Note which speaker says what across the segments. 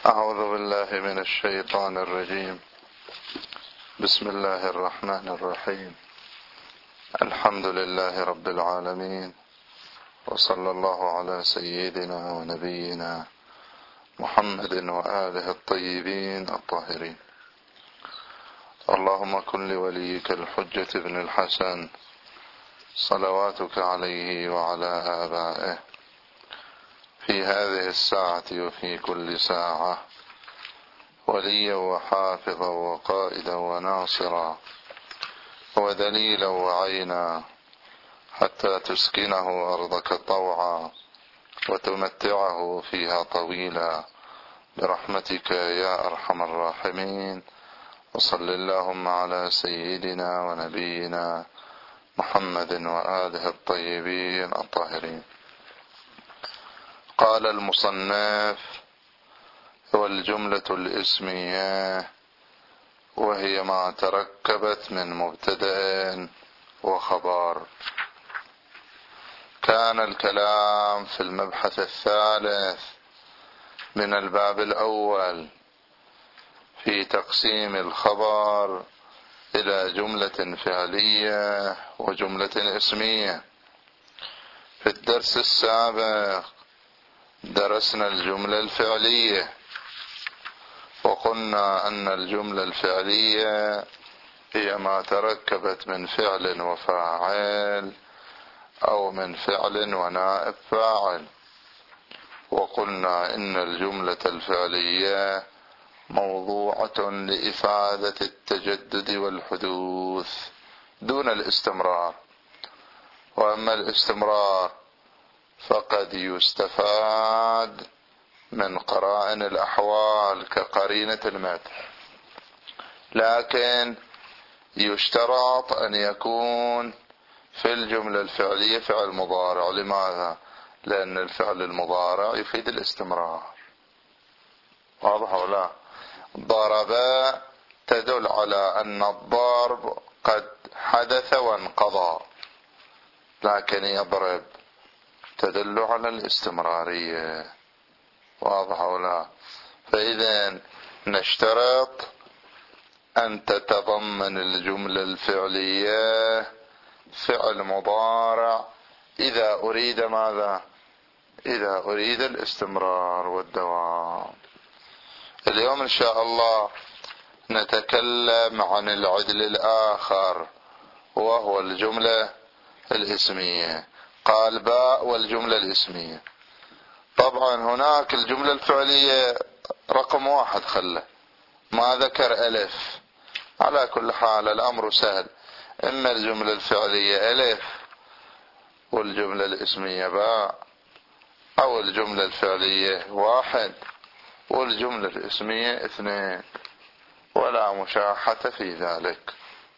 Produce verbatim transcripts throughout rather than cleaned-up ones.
Speaker 1: أعوذ بالله من الشيطان الرجيم. بسم الله الرحمن الرحيم. الحمد لله رب العالمين، وصلى الله على سيدنا ونبينا محمد وآله الطيبين الطاهرين. اللهم كن لوليك الحجة ابن الحسن صلواتك عليه وعلى آبائه في هذه الساعة وفي كل ساعة وليا وحافظا وقائدا وناصرا ودليلا وعينا، حتى تسكنه أرضك طوعا وتمتعه فيها طويلا برحمتك يا أرحم الراحمين. وصل اللهم على سيدنا ونبينا محمد وآله الطيبين الطاهرين. قال المصنف: والجملة الاسمية وهي ما تركبت من مبتدأ وخبر. كان الكلام في المبحث الثالث من الباب الأول في تقسيم الخبر إلى جملة فعلية وجملة اسمية. في الدرس السابق درسنا الجملة الفعلية، وقلنا أن الجملة الفعلية هي ما تركبت من فعل وفاعل أو من فعل ونائب فاعل. وقلنا إن الجملة الفعلية موضوعة لإفادة التجدد والحدوث دون الاستمرار، وأما الاستمرار فقد يستفاد من قرائن الأحوال كقرينة المدح، لكن يشترط أن يكون في الجملة الفعلية فعل مضارع. لماذا؟ لأن الفعل المضارع يفيد الاستمرار. واضح ولا؟ ضرب تدل على أن الضرب قد حدث وانقضى، لكن يضرب تدل على الاستمرارية. واضح ولا؟ فإذا نشترط أن تتضمن الجملة الفعلية فعل مضارع إذا أريد ماذا؟ إذا أريد الاستمرار والدوام. اليوم إن شاء الله نتكلم عن العدل الآخر وهو الجملة الاسمية. قال باء والجملة الاسمية. طبعا هناك الجملة الفعلية رقم واحد خله، ما ذكر ألف. على كل حال الأمر سهل، إما الجملة الفعلية ألف والجملة الاسمية باء، أو الجملة الفعلية واحد والجملة الاسمية اثنين، ولا مشاحة في ذلك.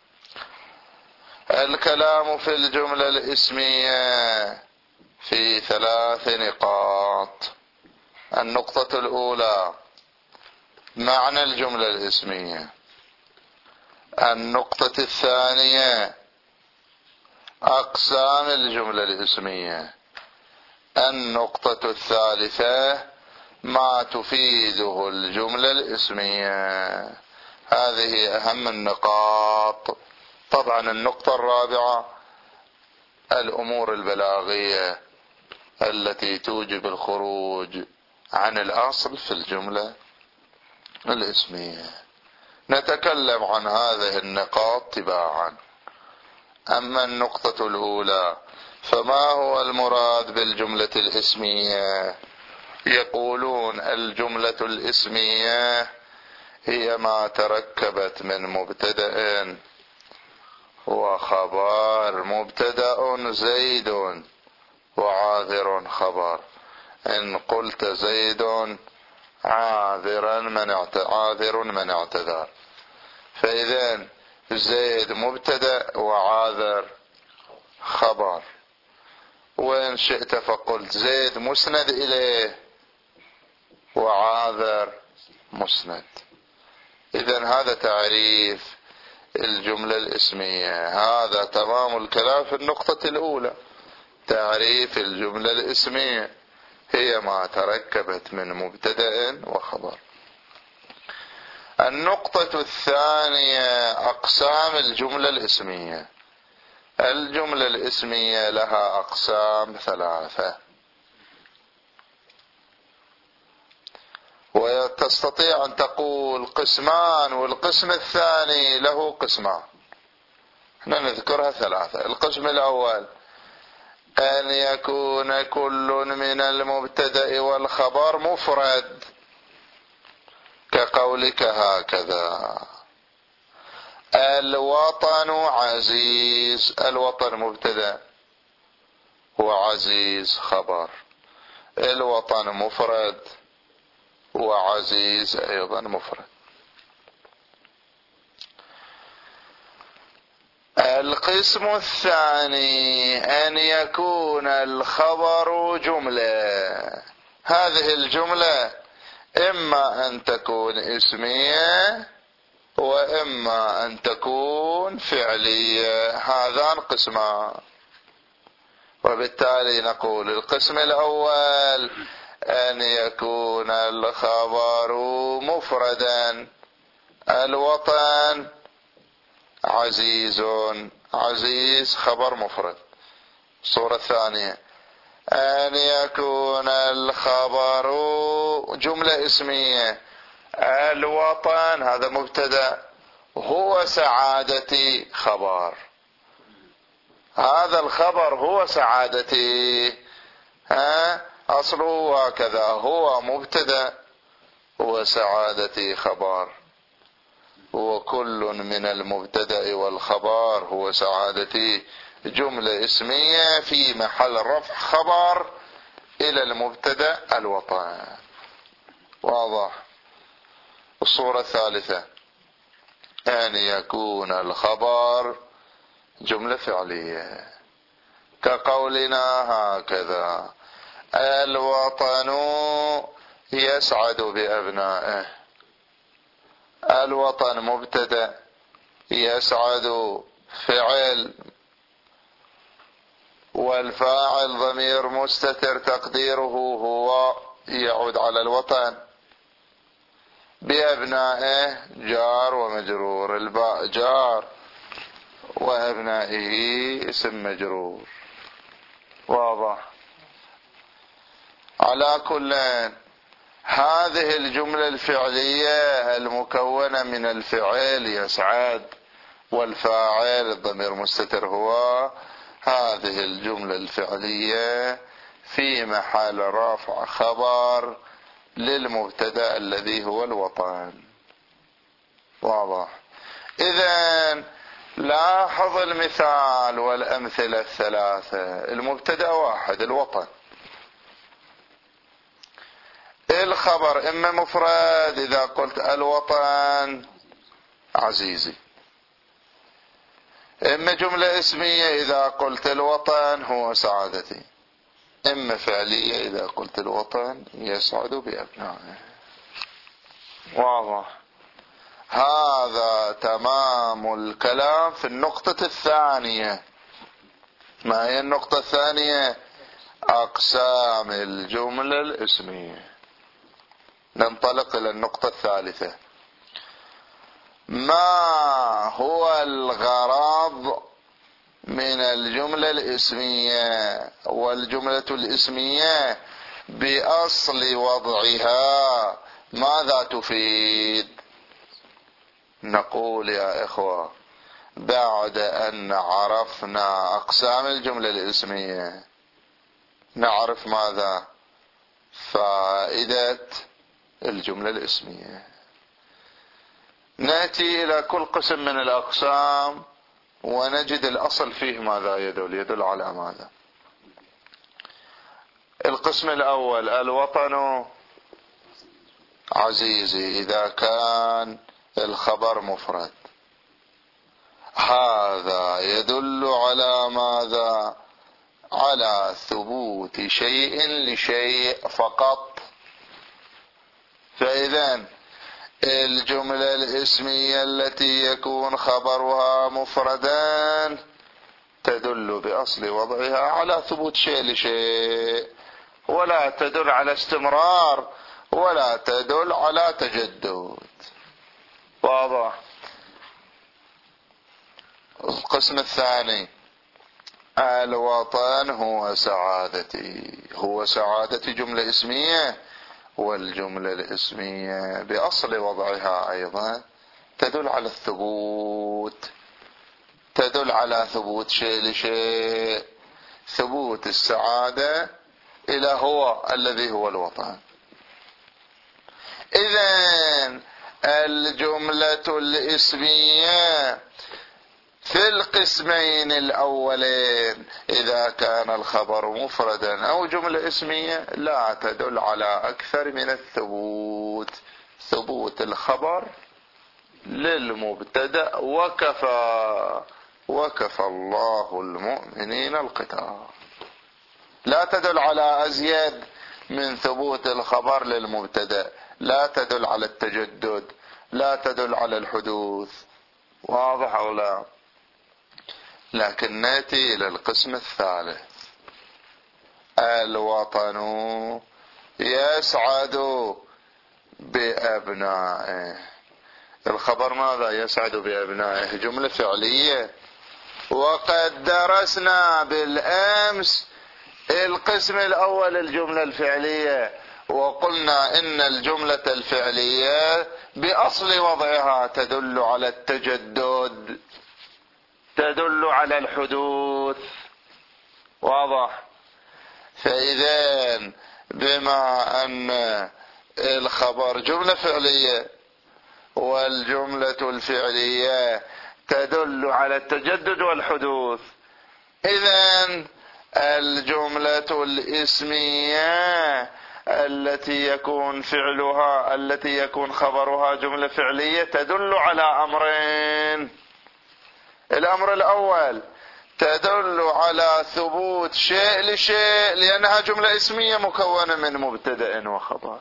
Speaker 1: الكلام في الجملة الاسمية في ثلاث نقاط. النقطة الأولى معنى الجملة الاسمية. النقطة الثانية أقسام الجملة الاسمية. النقطة الثالثة ما تفيده الجملة الاسمية. هذه أهم النقاط. طبعا النقطة الرابعة الأمور البلاغية التي توجب الخروج عن الأصل في الجملة الاسمية. نتكلم عن هذه النقاط تباعا. أما النقطة الأولى فما هو المراد بالجملة الاسمية؟ يقولون الجملة الاسمية هي ما تركبت من مبتدأ وخبر. مبتدأ زيد وعاذر خبر. إن قلت زيد عاذرا من عاذر من اعتذر، فإذا زيد مبتدأ وعاذر خبر. وإن شئت فقلت زيد مسند إليه وعاذر مسند. إذن هذا تعريف الجملة الاسمية. هذا تمام الكلام في النقطة الأولى. تعريف الجملة الاسمية هي ما تركبت من مبتدأ وخبر. النقطة الثانية أقسام الجملة الاسمية. الجملة الاسمية لها أقسام ثلاثة، وتستطيع أن تقول قسمان والقسم الثاني له قسمان. احنا نذكرها ثلاثة. القسم الأول أن يكون كل من المبتدأ والخبر مفرد، كقولك هكذا: الوطن عزيز. الوطن مبتدأ وعزيز خبر. الوطن مفرد وعزيز أيضا مفرد. القسم الثاني أن يكون الخبر جملة. هذه الجملة إما أن تكون اسمية وإما أن تكون فعلية. هذان قسمان. وبالتالي نقول القسم الأول أن يكون الخبر مفردا. الوطن عزيز. عزيز خبر مفرد. الصورة الثانية أن يكون الخبر جملة اسمية. الوطن هذا مبتدأ، هو سعادتي خبر. هذا الخبر هو سعادتي، ها أصله هكذا، هو مبتدأ وسعادتي خبر. وكل من المبتدأ والخبر هو سعادتي جملة اسمية في محل رفع خبر إلى المبتدأ الوطن. واضح؟ الصورة الثالثة أن يكون الخبر جملة فعلية، كقولنا هكذا: الوطن يسعد بأبنائه. الوطن مبتدأ، يسعد فعل، والفاعل ضمير مستتر تقديره هو يعود على الوطن. بأبنائه جار ومجرور، الباء جار وأبنائه اسم مجرور. واضح؟ على كل هذه الجملة الفعلية المكونة من الفعل يسعد والفاعل الضمير مستتر هو، هذه الجملة الفعلية في محل رفع خبر للمبتدأ الذي هو الوطن. واضح؟ إذن لاحظ المثال والأمثلة الثلاثة. المبتدأ واحد الوطن، الخبر إما مفرد إذا قلت الوطن عزيزي، إما جملة اسمية إذا قلت الوطن هو سعادتي، إما فعلية إذا قلت الوطن يسعد بأبنائه. واضح؟ هذا تمام الكلام في النقطة الثانية. ما هي النقطة الثانية؟ أقسام الجملة الاسمية. ننطلق إلى النقطة الثالثة. ما هو الغرض من الجملة الاسمية؟ والجملة الاسمية بأصل وضعها ماذا تفيد؟ نقول يا إخوة بعد أن عرفنا أقسام الجملة الاسمية نعرف ماذا؟ فائدة الجملة الاسمية. نأتي إلى كل قسم من الأقسام ونجد الأصل فيه ماذا يدل يدل على ماذا. القسم الأول الوطن عزيزي إذا كان الخبر مفرد، هذا يدل على ماذا؟ على ثبوت شيء لشيء فقط. فإذا الجملة الاسمية التي يكون خبرها مفردا تدل بأصل وضعها على ثبوت شيء لشيء، ولا تدل على استمرار ولا تدل على تجدد. واضح. القسم الثاني: الوطن هو سعادتي. هو سعادتي جملة اسمية، والجملة الاسمية بأصل وضعها أيضا تدل على الثبوت، تدل على ثبوت شيء لشيء، ثبوت السعادة إلى هو الذي هو الوطن. إذن الجملة الاسمية في القسمين الأولين إذا كان الخبر مفردا أو جملة اسمية لا تدل على أكثر من الثبوت، ثبوت الخبر للمبتدأ وكفى، وكفى الله المؤمنين القتال. لا تدل على أزيد من ثبوت الخبر للمبتدأ، لا تدل على التجدد، لا تدل على الحدوث. واضح أو لا؟ لكن نأتي إلى القسم الثالث: الوطن يسعد بأبنائه. الخبر ماذا؟ يسعد بأبنائه، جملة فعلية. وقد درسنا بالأمس القسم الأول الجملة الفعلية، وقلنا إن الجملة الفعلية بأصل وضعها تدل على التجدد، تدل على الحدوث. واضح؟ فإذا بما أن الخبر جملة فعلية والجملة الفعلية تدل على التجدد والحدوث، إذن الجملة الاسمية التي يكون فعلها التي يكون خبرها جملة فعلية تدل على أمرين: الأمر الأول تدل على ثبوت شيء لشيء لأنها جملة اسمية مكونة من مبتدأ وخبر،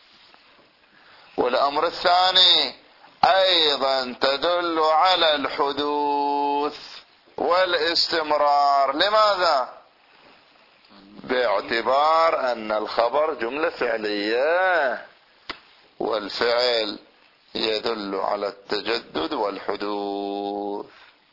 Speaker 1: والأمر الثاني أيضا تدل على الحدوث والاستمرار. لماذا؟ باعتبار أن الخبر جملة فعلية والفعل يدل على التجدد والحدوث.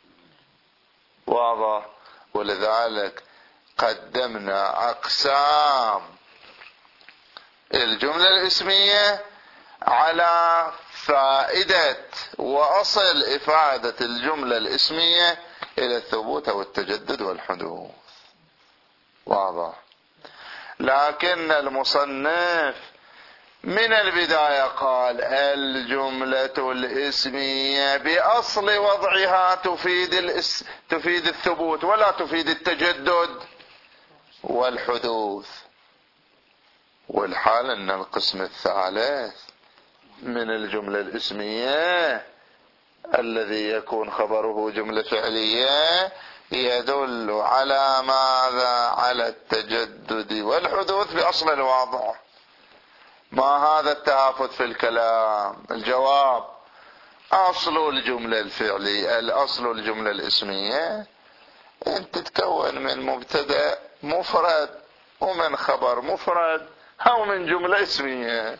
Speaker 1: واضح؟ ولذلك قدمنا أقسام الجملة الاسمية على فائدة وأصل إفادة الجملة الاسمية إلى الثبوت والتجدد والحدوث. واضح؟ لكن المصنف من البداية قال الجملة الاسمية بأصل وضعها تفيد الاس... تفيد الثبوت ولا تفيد التجدد والحدوث. والحال أن القسم الثالث من الجملة الاسمية الذي يكون خبره جملة فعلية يدل على ماذا؟ على التجدد والحدوث بأصل الوضع. ما هذا التهافت في الكلام؟ الجواب: أصل الجملة الفعلية الأصل الجملة الاسمية أن تتكون من مبتدأ مفرد ومن خبر مفرد أو من جملة اسمية.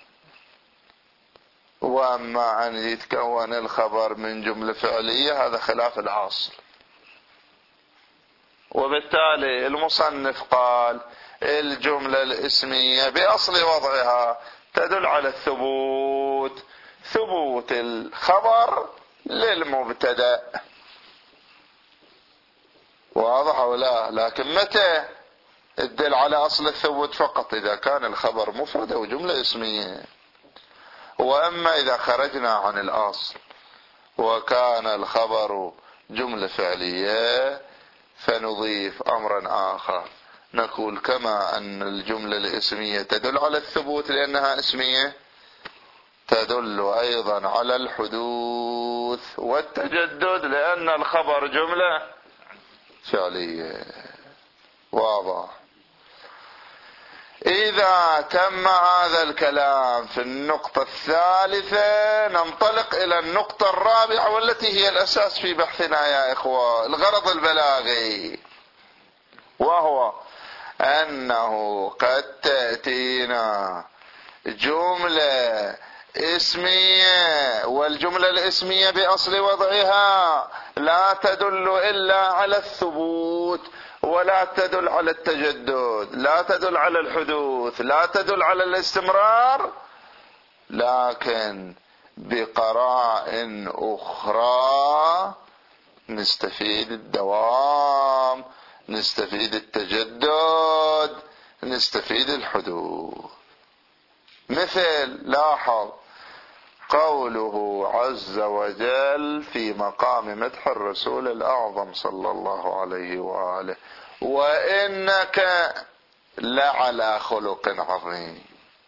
Speaker 1: وأما أن يتكون الخبر من جملة فعلية هذا خلاف الأصل. وبالتالي المصنف قال الجملة الاسمية بأصل وضعها تدل على الثبوت، ثبوت الخبر للمبتدأ. واضح أو لا؟ لكن متى تدل على أصل الثبوت؟ فقط إذا كان الخبر مفرد أو جملة اسمية. وأما إذا خرجنا عن الأصل وكان الخبر جملة فعلية فنضيف أمرا آخر، نقول كما أن الجملة الاسمية تدل على الثبوت لأنها اسمية، تدل أيضا على الحدوث والتجدد لأن الخبر جملة فعلية. واضح؟ إذا تم هذا الكلام في النقطة الثالثة ننطلق إلى النقطة الرابعة والتي هي الأساس في بحثنا يا إخوة، الغرض البلاغي، وهو أنه قد تأتينا جملة اسمية، والجملة الاسمية بأصل وضعها لا تدل إلا على الثبوت، ولا تدل على التجدد، لا تدل على الحدوث، لا تدل على الاستمرار، لكن بقرائن أخرى نستفيد الدوام، نستفيد التجدد، نستفيد الحدوث. مثل لاحظ قوله عز وجل في مقام مدح الرسول الأعظم صلى الله عليه وآله: وإنك لعلى خلق عظيم.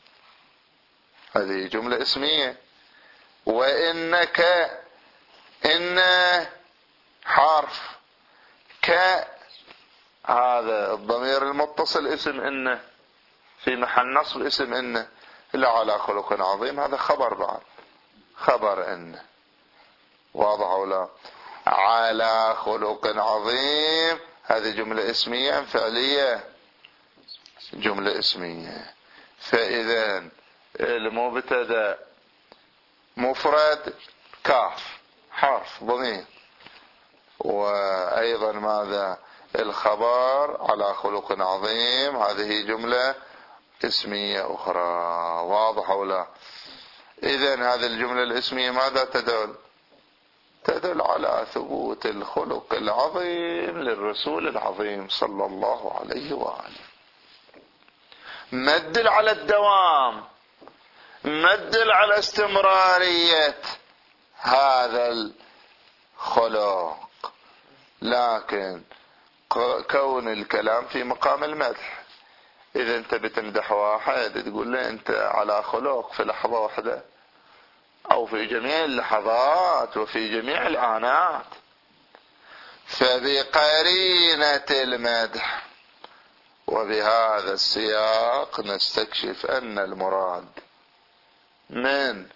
Speaker 1: هذه جملة اسمية. وإنك، إن حرف، ك هذا الضمير المتصل اسم إن في محل نصب اسم إن، لعلى خلق عظيم هذا خبر بعد، خبر إن، واضح ولا؟ على خلق عظيم هذه جملة اسمية أم فعلية؟ جملة اسمية. فإذا المبتدأ مفرد كاف حرف ضمير، وأيضا ماذا؟ الخبر على خلق عظيم هذه جملة اسمية أخرى، واضح ولا؟ إذن هذه الجملة الاسمية ماذا تدل؟ تدل على ثبوت الخلق العظيم للرسول العظيم صلى الله عليه وآله. ما تدل على الدوام، ما تدل على استمرارية هذا الخلق، لكن كون الكلام في مقام المدح. إذا أنت بتمدح واحد تقول له أنت على خلق في لحظة واحدة أو في جميع اللحظات وفي جميع الآنات، فبقرينة المدح وبهذا السياق نستكشف أن المراد من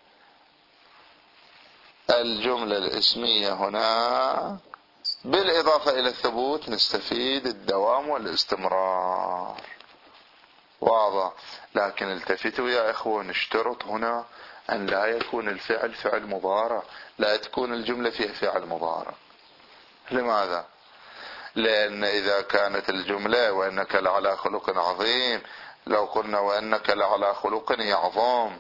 Speaker 1: الجملة الاسمية هنا بالإضافة إلى الثبوت نستفيد الدوام والاستمرار، واضح. لكن التفتوا يا إخوة، نشترط هنا أن لا يكون الفعل فعل مضارع، لا تكون الجملة فيها فعل مضارع. لماذا؟ لأن إذا كانت الجملة وإنك لعلى خلق عظيم، لو قلنا وإنك لعلى خلق يعظم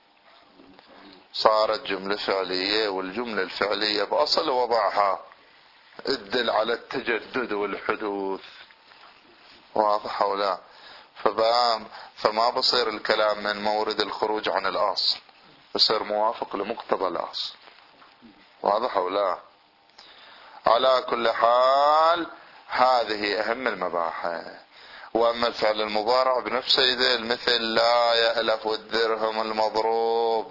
Speaker 1: صارت جملة فعلية، والجملة الفعلية بأصل وضعها تدل على التجدد والحدوث، واضح ولا؟ فما بصير الكلام من مورد الخروج عن الأصل، بصير موافق لمقتضى الأصل، واضح ولا؟ على كل حال هذه أهم المباحث. وأما الفعل المضارع بنفسه إذا مثل لا يألف الدرهم المضروب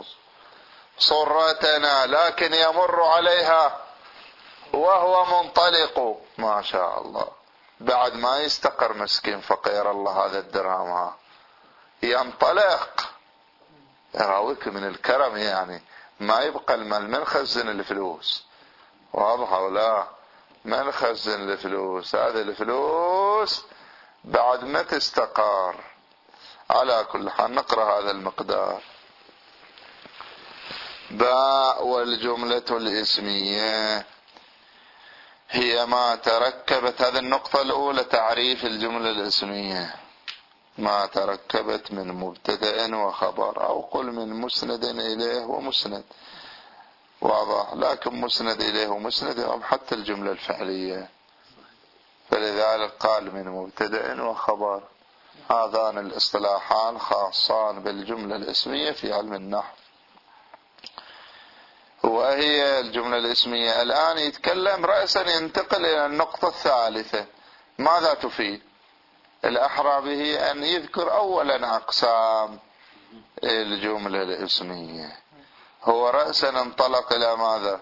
Speaker 1: صرتنا لكن يمر عليها وهو منطلق، ما شاء الله، بعد ما يستقر مسكين فقير الله هذا الدرهم ها ينطلق، يراويك من الكرم، يعني ما يبقى المال، من خزن الفلوس، واضح ولا؟ من خزن الفلوس، هذه الفلوس بعد ما تستقر. على كل حال نقرأ هذا المقدار. باء والجملة الاسمية هي ما تركبت، هذه النقطة الأولى تعريف الجملة الاسمية، ما تركبت من مبتدأ وخبر، أو قل من مسند إليه ومسند، واضح. لكن مسند إليه ومسند أو حتى الجملة الفعلية، فلذلك قال من مبتدأ وخبر. هذان الاصطلاحان خاصان بالجملة الاسمية في علم النحو. وهي الجملة الاسمية الآن يتكلم رأسا ينتقل إلى النقطة الثالثة، ماذا تفيد؟ الأحرى به أن يذكر أولا أقسام الجملة الاسمية. هو رأسا انطلق إلى ماذا؟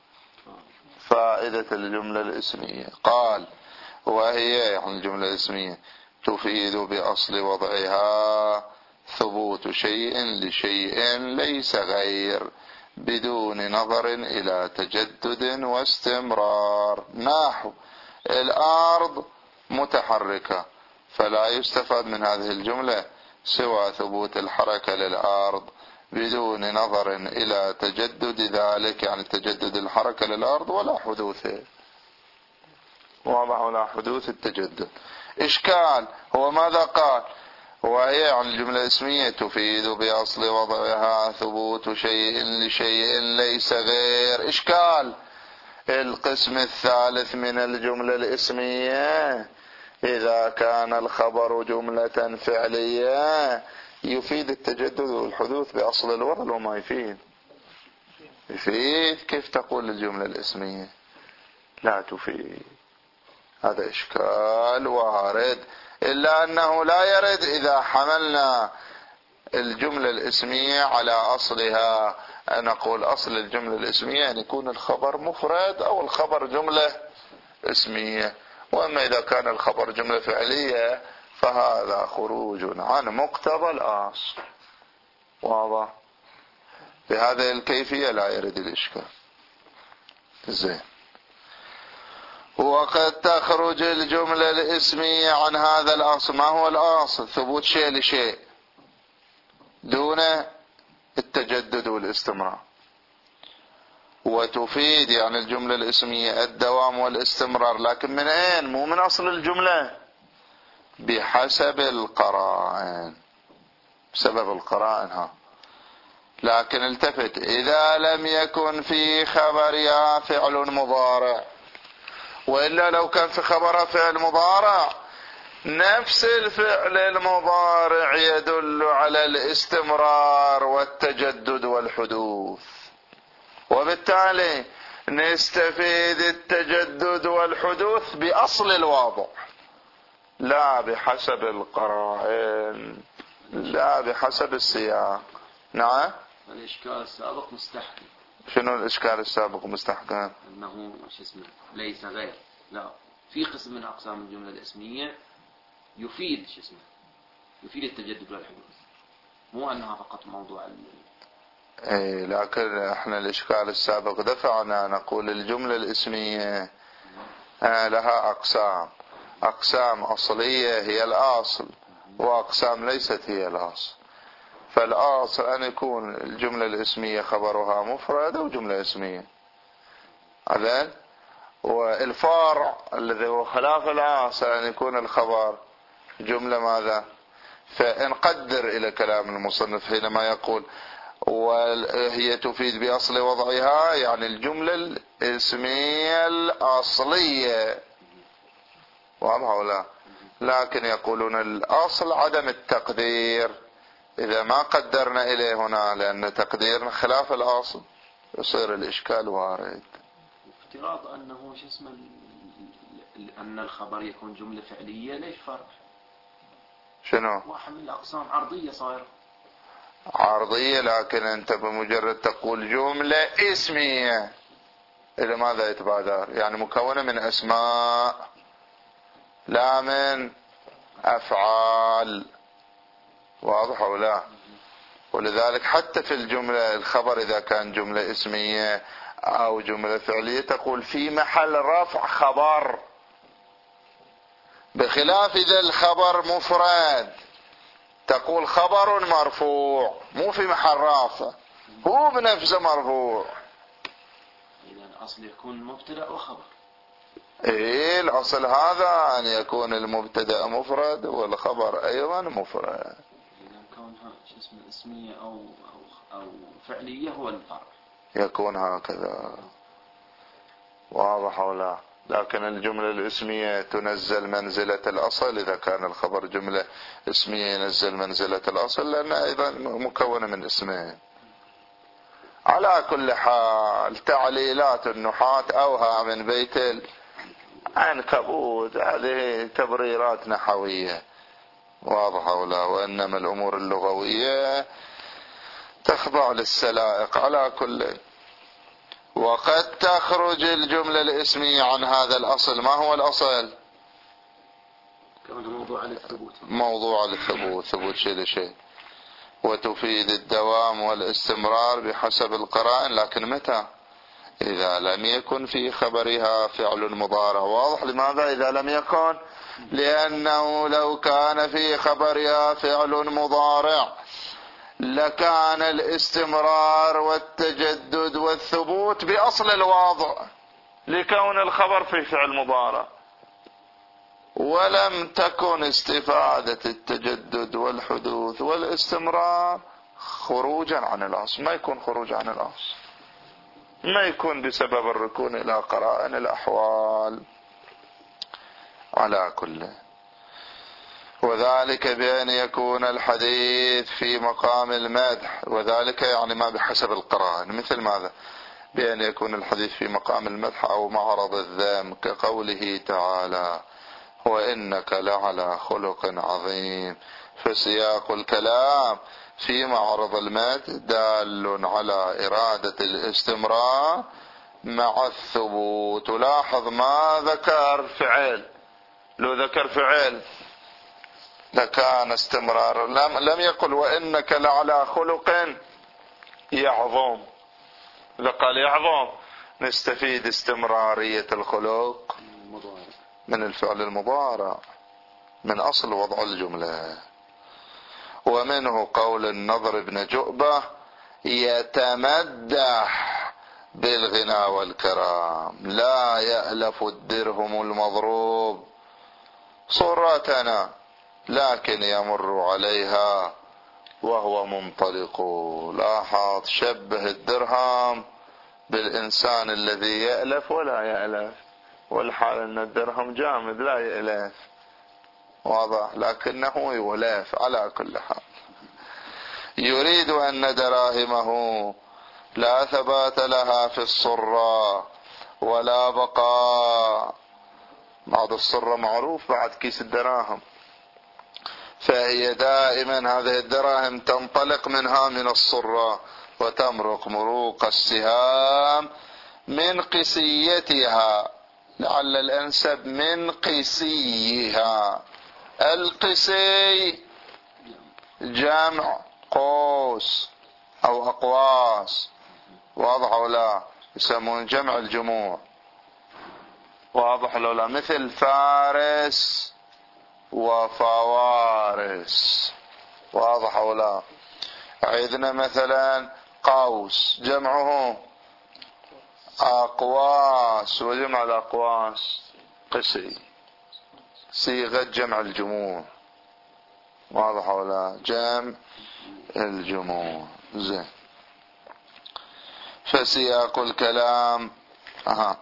Speaker 1: فائدة الجملة الاسمية. قال وهي يعني الجملة الاسمية تفيد بأصل وضعها ثبوت شيء لشيء ليس غير، بدون نظر إلى تجدد واستمرار. نحو الأرض متحركة، فلا يستفاد من هذه الجملة سوى ثبوت الحركة للأرض بدون نظر إلى تجدد ذلك، يعني تجدد الحركة للأرض ولا حدوثه. واضح؟ ولا حدوث التجدد. إشكال هو ماذا قال؟ وهي عن الجملة الاسمية تفيد بأصل وضعها ثبوت شيء لشيء ليس غير. إشكال القسم الثالث من الجملة الاسمية إذا كان الخبر جملة فعلية يفيد التجدد والحدوث بأصل الوضع وما يفيد. يفيد. كيف تقول الجملة الاسمية لا تفيد؟ هذا إشكال وارد، إلا أنه لا يرد إذا حملنا الجملة الاسمية على أصلها. نقول أصل الجملة الاسمية أن يكون الخبر مفرد أو الخبر جملة اسمية. وأما إذا كان الخبر جملة فعلية فهذا خروج عن مقتضى الأصل. واضح؟ بهذه الكيفية لا يرد الإشكال. زين. وقد تخرج الجملة الاسمية عن هذا الأصل. ما هو الأصل؟ ثبوت شيء لشيء دون التجدد والاستمرار. وتفيد يعني الجملة الاسمية الدوام والاستمرار، لكن من أين؟ مو من أصل الجملة، بحسب القرائن، بسبب القرائن. ها لكن التفت، إذا لم يكن في خبرها فعل مضارع، وإلا لو كان في خبرها فعل مضارع نفس الفعل المضارع يدل على الاستمرار والتجدد والحدوث، وبالتالي نستفيد التجدد والحدوث بأصل الواضع لا بحسب القرائن، لا بحسب السياق. نعم.
Speaker 2: الإشكال السابق مستحكم.
Speaker 1: شنو الإشكال السابق مستحكم؟
Speaker 2: أنه شو اسمه ليس غير، لا في قسم من أقسام الجملة الاسمية يفيد شو اسمه يفيد التجدد والحدوث، مو أنها فقط موضوع ال...
Speaker 1: اي لكن احنا الإشكال السابق دفعنا نقول الجملة الاسمية لها أقسام، أقسام أصلية هي الأصل وأقسام ليست هي الأصل. فالأصل أن يكون الجملة الاسمية خبرها مفرد أو جملة اسمية. عدل. والفرع الذي هو خلاف الأصل أن يكون الخبر جملة ماذا؟ فنقدر إلى كلام المصنف حينما يقول وهي تفيد بأصل وضعها، يعني الجملة الاسمية الأصلية. واضح ولا؟ لكن يقولون الأصل عدم التقدير إذا ما قدرنا إليه هنا، لأن تقديرنا خلاف الأصل يصير الإشكال وارد.
Speaker 2: افتراض أنه شو اسمه أن الخبر يكون جملة فعلية، ليش فرق؟
Speaker 1: شنو؟
Speaker 2: واحد من الأقسام عرضية صايرة.
Speaker 1: عرضية، لكن أنت بمجرد تقول جملة اسمية إلى ماذا يتبادر؟ يعني مكونة من أسماء لا من أفعال. واضح أو لا؟ ولذلك حتى في الجملة الخبر إذا كان جملة اسمية أو جملة فعلية تقول في محل رفع خبر، بخلاف إذا الخبر مفرد تقول خبر مرفوع مو في محل رافع، هو بنفسه مرفوع.
Speaker 2: إذا الأصل يكون مبتدأ وخبر.
Speaker 1: إيه الأصل هذا أن يكون المبتدأ مفرد والخبر أيضا مفرد.
Speaker 2: إذا كونها شو اسمه اسمية أو أو أو فعلية هو الفرق.
Speaker 1: يكون هكذا. واضح ولا؟ لكن الجملة الاسمية تنزل منزلة الأصل إذا كان الخبر جملة اسمية ينزل منزلة الأصل لأنها أيضا مكونة من اسمين. على كل حال تعليلات النحاة أوها من بيت العنكبوت، هذه تبريرات نحوية. واضح ولا؟ وإنما الأمور اللغوية تخضع للسلائق. على كل. وقد تخرج الجملة الاسمية عن هذا الأصل. ما هو الأصل؟
Speaker 2: كمان موضوع للثبوت.
Speaker 1: موضوع للثبوت، ثبوت شيء لشيء. وتفيد الدوام والاستمرار بحسب القرائن، لكن متى؟ إذا لم يكن في خبرها فعل مضارع. واضح؟ لماذا إذا لم يكن؟ لأنه لو كان في خبرها فعل مضارع لكان الاستمرار والتجدد والثبوت بأصل الوضع لكون الخبر في فعل مضارع، ولم تكن استفادة التجدد والحدوث والاستمرار خروجا عن الأصل. ما يكون خروج عن الأصل، ما يكون بسبب الركون إلى قرائن الأحوال على كل. وذلك بأن يكون الحديث في مقام المدح، وذلك يعني ما بحسب القرائن. مثل ماذا؟ بأن يكون الحديث في مقام المدح أو معرض الذم، كقوله تعالى وإنك لعلى خلق عظيم، فسياق الكلام في معرض المدح دال على إرادة الاستمرار مع الثبوت. لاحظ ما ذكر فعل، لو ذكر فعل لكان استمرار. لم, لم يقل وإنك لعلى خلق يعظم، لقال يعظم نستفيد استمرارية الخلق من الفعل المضارع من أصل وضع الجملة. ومنه قول النضر بن جؤبة يتمدح بالغنى والكرام، لا يألف الدرهم المضروب صورتنا لكن يمر عليها وهو منطلق. لاحظ شبه الدرهم بالإنسان الذي يألف ولا يألف، والحال أن الدرهم جامد لا يألف، واضح، لكنه يولف على كل حال. يريد أن دراهمه لا ثبات لها في الصرة ولا بقاء. بعض الصرة معروف بعد كيس الدراهم، فهي دائما هذه الدراهم تنطلق منها من الصرة وتمرق مروق السهام من قسيتها، لعل الأنسب من قسيها. القسي جمع قوس أو أقواس، واضح ولا؟ يسمون جمع الجموع، واضح ولا؟ مثل فارس وفوارس، واضح ولا؟ عندنا مثلا قوس جمعه أقواس، وجمع الأقواس قسي، صيغة جمع الجموع، واضح ولا؟ جمع الجموع. زين. فسياق الكلام أها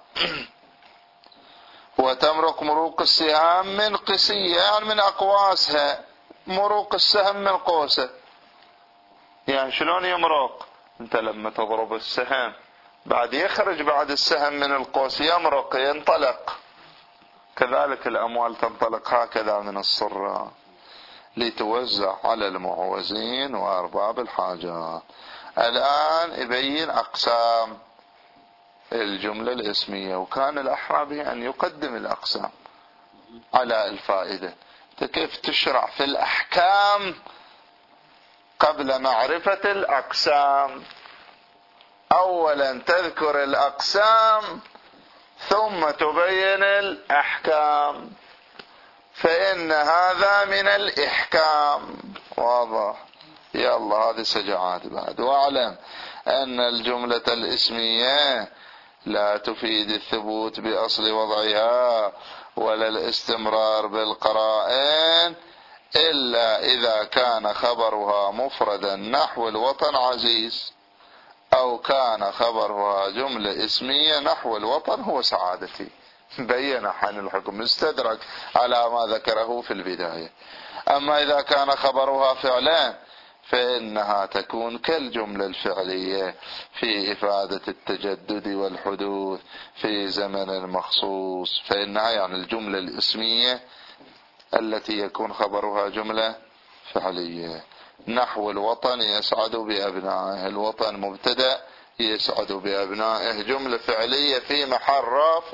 Speaker 1: وتمرق مروق السهام من قسية، يعني من أقواسها. مروق السهم من قوسه، يعني شلون يمرق؟ انت لما تضرب السهم بعد يخرج بعد السهم من القوس يمرق ينطلق، كذلك الأموال تنطلق هكذا من الصرة لتوزع على المعوزين وأرباب الحاجات. الآن يبين أقسام الجملة الاسمية، وكان الأحرى به أن يقدم الأقسام على الفائدة. كيف تشرع في الأحكام قبل معرفة الأقسام؟ أولا تذكر الأقسام ثم تبين الأحكام، فإن هذا من الإحكام. واضح؟ يلا هذه سجعات بعد. واعلم أن الجملة الاسمية لا تفيد الثبوت بأصل وضعها ولا الاستمرار بالقرائن إلا إذا كان خبرها مفردا نحو الوطن عزيز، أو كان خبرها جملة اسمية نحو الوطن هو سعادتي. بين عن الحكم استدرك على ما ذكره في البداية. أما إذا كان خبرها فعلان فإنها تكون كالجملة الفعلية في إفادة التجدد والحدوث في زمن مخصوص، فإنها يعني الجملة الاسمية التي يكون خبرها جملة فعلية. نحو الوطن يسعد بأبنائه، الوطن مبتدأ يسعد بأبنائه جملة فعلية في محل رفع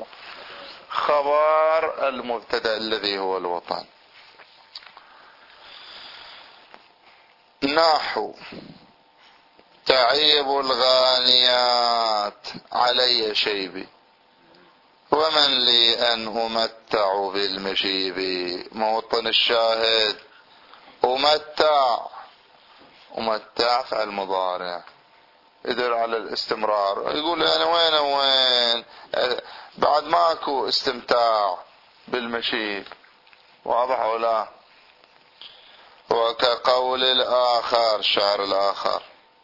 Speaker 1: خبر المبتدأ الذي هو الوطن. نحو تعيب الغانيات علي شيبي ومن لي أن أمتع بالمشيب. موطن الشاهد أمتع ومتع فعل مضارع يدل على الاستمرار. يقول انا وين وين بعد ماكو استمتاع بالمشي. واضح ولا؟ وكقول الآخر الشعر الآخر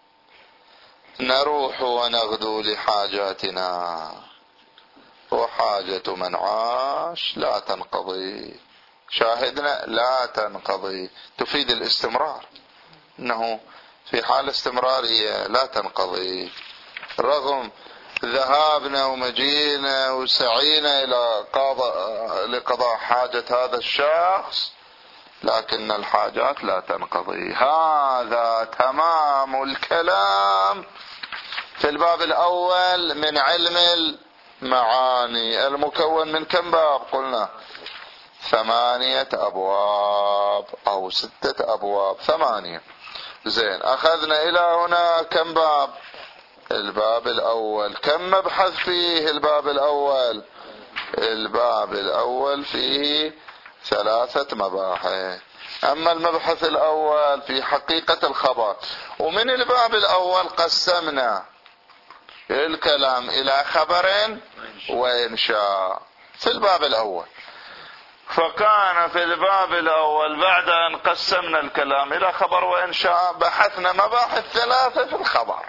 Speaker 1: نروح ونغدو لحاجاتنا وحاجة من عاش لا تنقضي. شاهدنا لا تنقضي تفيد الاستمرار، انه في حال استمرارية لا تنقضي، رغم ذهابنا ومجينا وسعينا الى قضاء لقضاء حاجة هذا الشخص، لكن الحاجات لا تنقضي. هذا تمام الكلام في الباب الاول من علم المعاني المكون من كم باب؟ قلنا ثمانية ابواب او ستة ابواب، ثمانية. زين، اخذنا الى هنا كم باب؟ الباب الاول. كم مبحث فيه الباب الاول؟ الباب الاول فيه ثلاثة مباحث. اما المبحث الاول في حقيقة الخبر، ومن الباب الاول قسمنا الكلام الى خبر وانشاء في الباب الاول. فكان في الباب الاول بعد ان قسمنا الكلام الى خبر وانشاء بحثنا مباحث ثلاثة في الخبر،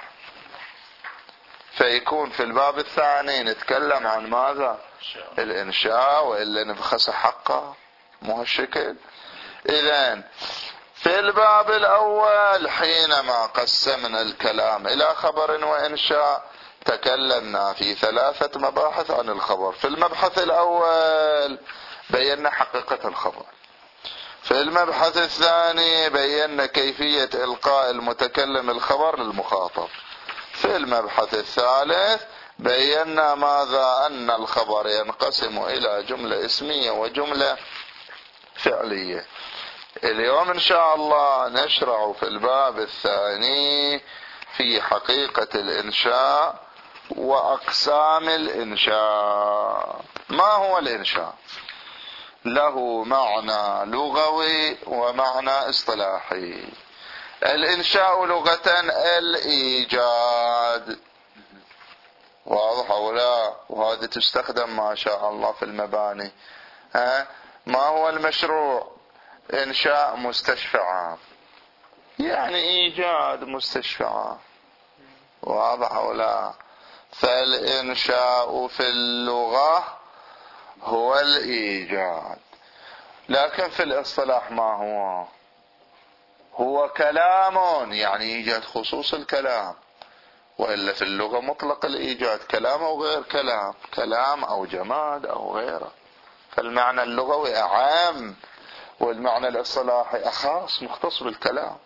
Speaker 1: فيكون في الباب الثاني نتكلم عن ماذا؟ الانشاء، والا نبخس حقه، مو هالشكل. اذن في الباب الاول حينما قسمنا الكلام الى خبر وانشاء تكلمنا في ثلاثة مباحث عن الخبر. في المبحث الاول بينا حقيقة الخبر، في المبحث الثاني بينا كيفية القاء المتكلم الخبر للمخاطب، في المبحث الثالث بينا ماذا؟ ان الخبر ينقسم الى جملة اسمية وجملة فعلية. اليوم ان شاء الله نشرع في الباب الثاني في حقيقة الانشاء واقسام الانشاء. ما هو الانشاء؟ له معنى لغوي ومعنى اصطلاحي. الانشاء لغة الايجاد، واضح ولا؟ وهذا تستخدم ما شاء الله في المباني. ها، ما هو المشروع؟ انشاء مستشفى، يعني ايجاد مستشفى، واضح ولا؟ فالانشاء في اللغة هو الايجاد، لكن في الاصطلاح ما هو؟ هو كلام، يعني ايجاد خصوص الكلام، والا في اللغة مطلق الايجاد كلام او غير كلام، كلام او جماد او غيره. فالمعنى اللغوي اعم والمعنى الاصطلاحي اخص، مختص بالكلام.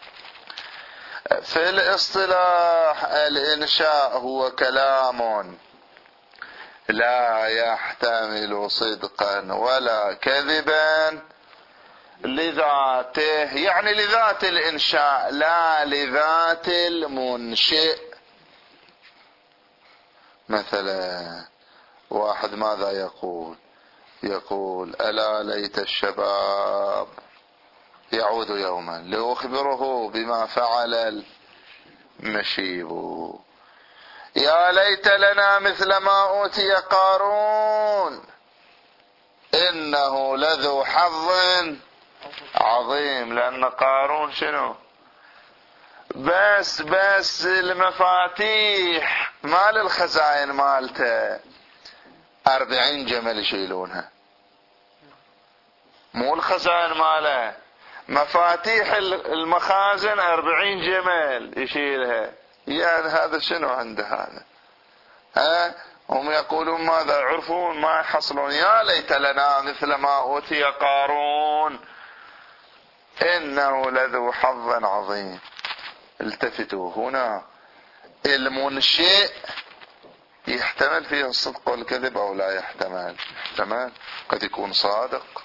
Speaker 1: في الاصطلاح الانشاء هو كلام لا يحتمل صدقا ولا كذبا لذاته، يعني لذات الانشاء لا لذات المنشئ. مثلا واحد ماذا يقول؟ يقول ألا ليت الشباب يعود يوما لأخبره بما فعل المشيب، يا ليت لنا مثل ما أوتي قارون إنه لذو حظ عظيم. لأن قارون شنو؟ بس بس المفاتيح مال الخزائن مالته أربعين جمل يشيلونها، مو الخزائن ماله، مفاتيح المخازن أربعين جمل يشيلها. يعني هذا شنو عنده هذا؟ ها، هم يقولون ماذا؟ يعرفون ما يحصلون. يا ليت لنا مثل ما أوتي قارون إنه لذو حظ عظيم. التفتوا هنا، المنشئ يحتمل فيه الصدق والكذب او لا يحتمل؟ يحتمل، قد يكون صادق،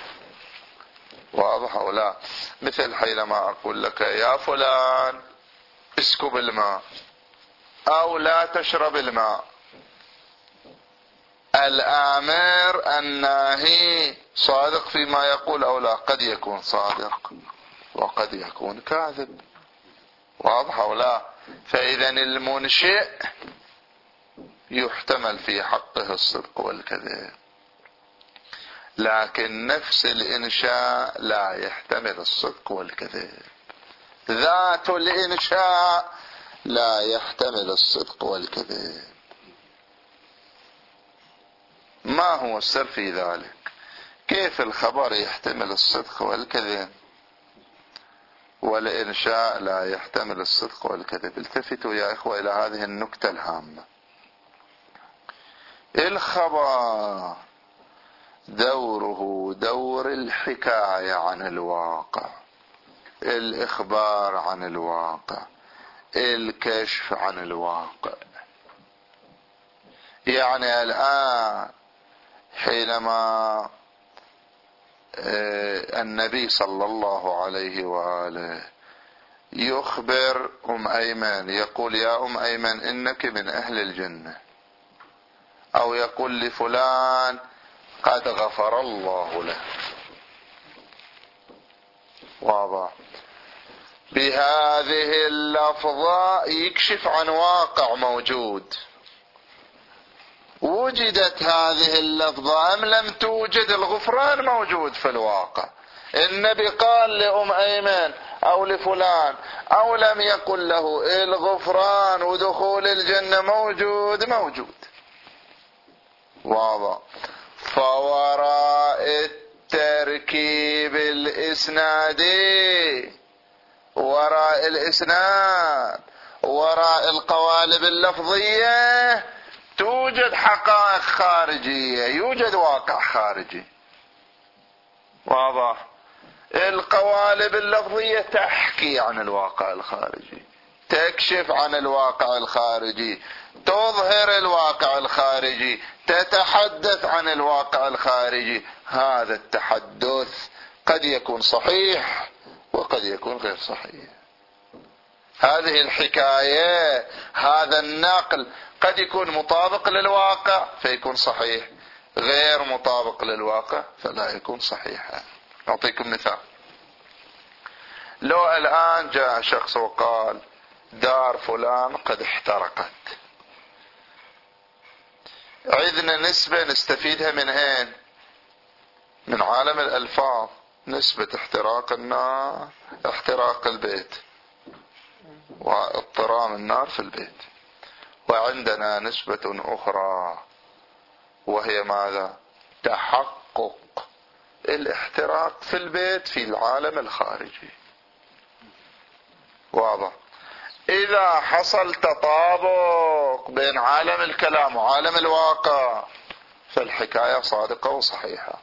Speaker 1: واضح او لا؟ مثل حينما اقول لك يا فلان اسكب الماء او لا تشرب الماء، الامر الناهي صادق فيما يقول او لا؟ قد يكون صادق وقد يكون كاذب، واضحة ولا؟ فإذا المنشئ يحتمل في حقه الصدق والكذب، لكن نفس الإنشاء لا يحتمل الصدق والكذب. ذات الإنشاء لا يحتمل الصدق والكذب. ما هو السر في ذلك؟ كيف الخبر يحتمل الصدق والكذب والإنشاء لا يحتمل الصدق والكذب؟ التفتوا يا إخوة إلى هذه النكتة الهامة. الخبر دوره دور الحكاية عن الواقع، الإخبار عن الواقع، الكشف عن الواقع. يعني الآن حينما النبي صلى الله عليه وآله يخبر أم أيمن، يقول يا أم أيمن إنك من أهل الجنة، أو يقول لفلان قد غفر الله له، واضح؟ بهذه اللفظة يكشف عن واقع موجود. وجدت هذه اللفظة أم لم توجد، الغفران موجود في الواقع. النبي قال لأم أيمن أو لفلان أو لم يقل له، الغفران ودخول الجنة موجود موجود، واضح؟ فوراء التركيب الإسنادي، وراء الإسناد، وراء القوالب اللفظية توجد حقائق خارجية، يوجد واقع خارجي، واضح؟ القوالب اللفظية تحكي عن الواقع الخارجي، تكشف عن الواقع الخارجي، تظهر الواقع الخارجي، تتحدث عن الواقع الخارجي. هذا التحدث قد يكون صحيح وقد يكون غير صحيح. هذه الحكاية، هذا النقل قد يكون مطابق للواقع فيكون صحيح، غير مطابق للواقع فلا يكون صحيحا. أعطيكم مثال. لو الآن جاء شخص وقال دار فلان قد احترقت، عندنا نسبة نستفيدها من اين؟ من عالم الألفاظ. نسبة احتراق النار، احتراق البيت واضطرام النار في البيت. وعندنا نسبة أخرى وهي ماذا؟ تحقق الاحتراق في البيت في العالم الخارجي، واضح؟ إذا حصل تطابق بين عالم الكلام وعالم الواقع فالحكاية صادقة وصحيحة.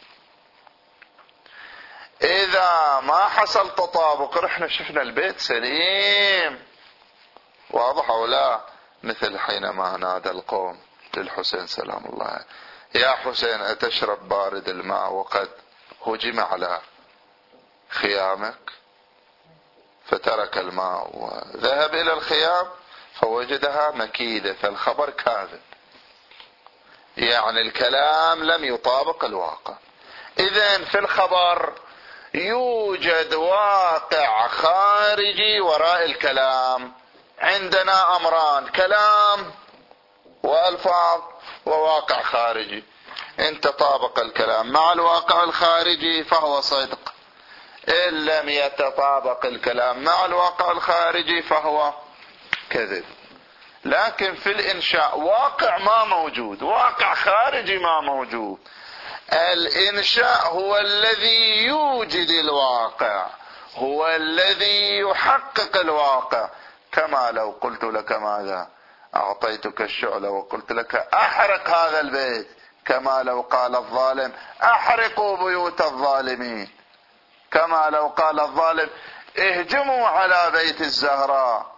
Speaker 1: إذا ما حصل تطابق، رحنا شفنا البيت سليم، واضح أو لا؟ مثل حينما نادى القوم للحسين سلام الله: يا حسين أتشرب بارد الماء وقد هجم على خيامك؟ فترك الماء وذهب إلى الخيام فوجدها مكيدة، فالخبر كاذب، يعني الكلام لم يطابق الواقع. إذن في الخبر يوجد واقع خارجي وراء الكلام. عندنا أمران: كلام وألفاظ، وواقع خارجي. إن تطابق الكلام مع الواقع الخارجي فهو صدق، إن لم يتطابق الكلام مع الواقع الخارجي فهو كذب. لكن في الإنشاء واقع ما موجود، واقع خارجي ما موجود. الإنشاء هو الذي يوجد الواقع، هو الذي يحقق الواقع. كما لو قلت لك ماذا؟ أعطيتك الشعلة وقلت لك أحرق هذا البيت، كما لو قال الظالم أحرقوا بيوت الظالمين، كما لو قال الظالم اهجموا على بيت الزهراء.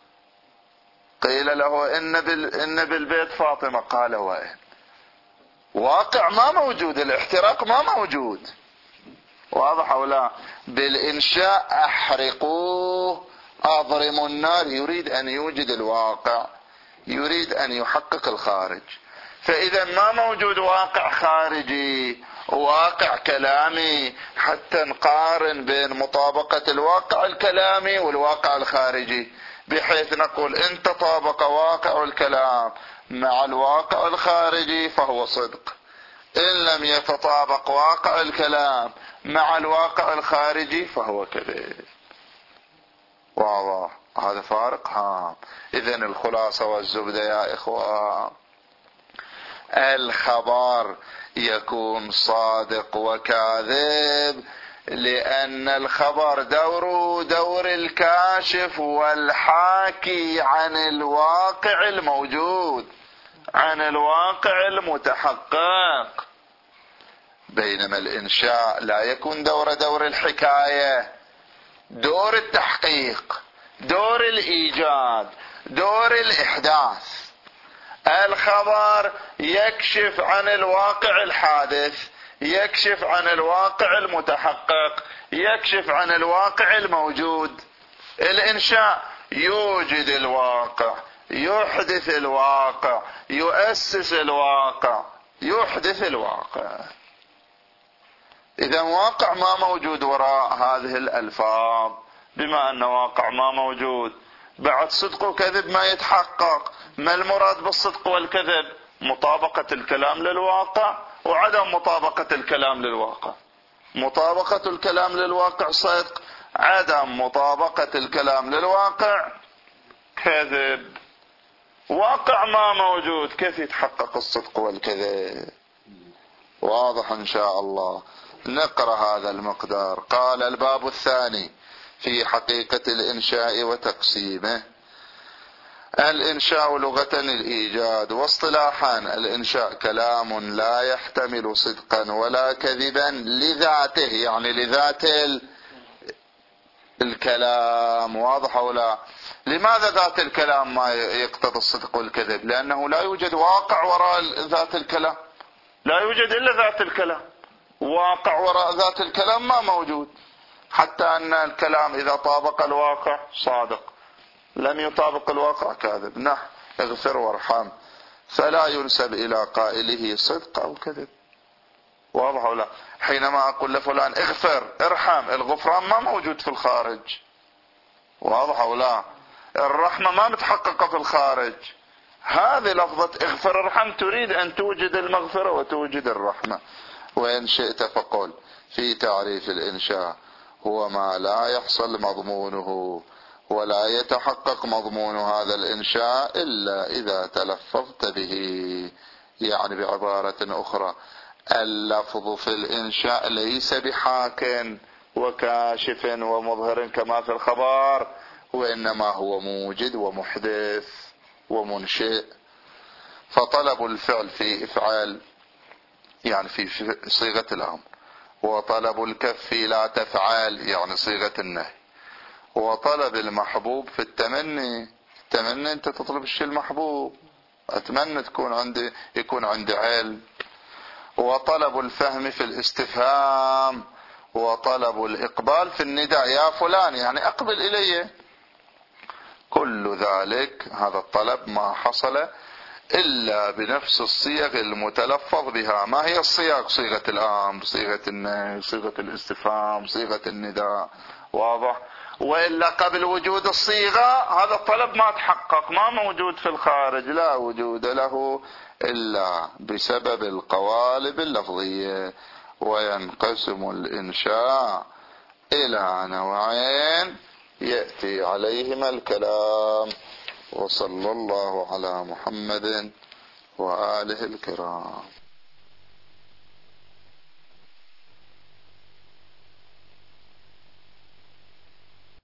Speaker 1: قيل له إن, بال... إن بالبيت فاطمة، قال وين؟ واقع ما موجود، الاحتراق ما موجود، واضح أو لا؟ بالإنشاء أحرقوه، أضرموا النار، يريد أن يوجد الواقع، يريد أن يحقق الخارج. فإذا ما موجود واقع خارجي واقع كلامي حتى نقارن بين مطابقة الواقع الكلامي والواقع الخارجي، بحيث نقول إن تطابق واقع الكلام مع الواقع الخارجي فهو صدق، إن لم يتطابق واقع الكلام مع الواقع الخارجي فهو كذب. واضح هذا فارق هام. إذن الخلاصة والزبدة يا إخوة، الخبر يكون صادق وكاذب لأن الخبر دوره دور الكاشف والحاكي عن الواقع الموجود، عن الواقع المتحقق، بينما الإنشاء لا يكون دور دور الحكاية، دور التحقيق، دور الإيجاد، دور الإحداث. الخبر يكشف عن الواقع الحادث، يكشف عن الواقع المتحقق، يكشف عن الواقع الموجود. الإنشاء يوجد الواقع، يحدث الواقع، يؤسس الواقع، يحدث الواقع. إذا واقع ما موجود وراء هذه الألفاظ، بما أن واقع ما موجود بعد صدق وكذب ما يتحقق. ما المراد بالصدق والكذب؟ مطابقة الكلام للواقع وعدم مطابقة الكلام للواقع. مطابقة الكلام للواقع صدق، عدم مطابقة الكلام للواقع كذب. واقع ما موجود كيف يتحقق الصدق والكذب؟ واضح إن شاء الله. نقرأ هذا المقدار. قال الباب الثاني في حقيقة الإنشاء وتقسيمه. الإنشاء لغة الإيجاد، واصطلاحا الإنشاء كلام لا يحتمل صدقا ولا كذبا لذاته، يعني لذات الكلام. واضح أو لا؟ لماذا ذات الكلام ما يقتضي الصدق والكذب؟ لأنه لا يوجد واقع وراء ذات الكلام، لا يوجد إلا ذات الكلام. واقع وراء ذات الكلام ما موجود، حتى أن الكلام إذا طابق الواقع صادق، لم يطابق الواقع كاذب. نح اغفر وارحم، فلا ينسب إلى قائله صدق أو كذب. واضح ولا؟ حينما أقول لفلان اغفر ارحم، الغفران ما موجود في الخارج. واضح ولا؟ الرحمة ما متحققة في الخارج. هذه لفظة اغفر ارحم تريد أن توجد المغفرة وتوجد الرحمة. وإن شئت فقل في تعريف الإنشاء هو ما لا يحصل مضمونه ولا يتحقق مضمون هذا الإنشاء إلا إذا تلفظت به. يعني بعبارة أخرى، اللفظ في الإنشاء ليس بحاك وكاشف ومظهر كما في الخبر، وإنما هو موجد ومحدث ومنشئ. فطلب الفعل في إفعال يعني في صيغة الأمر، وطلب الكف لا تفعل يعني صيغة النهي، وطلب المحبوب في التمني. التمني انت تطلب الشيء المحبوب، اتمنى تكون عندي يكون عندي علم. وطلب الفهم في الاستفهام، وطلب الإقبال في النداء، يا فلان يعني أقبل إلي. كل ذلك هذا الطلب ما حصل إلا بنفس الصيغ المتلفظ بها. ما هي الصيغ؟ صيغة الأمر، صيغة النهي، صيغة الاستفهام، صيغة النداء. واضح؟ وإلا قبل وجود الصيغة هذا الطلب ما تحقق، ما موجود في الخارج، لا وجود له إلا بسبب القوالب اللفظية. وينقسم الإنشاء إلى نوعين يأتي عليهما الكلام. وصلى الله على محمد وآله الكرام.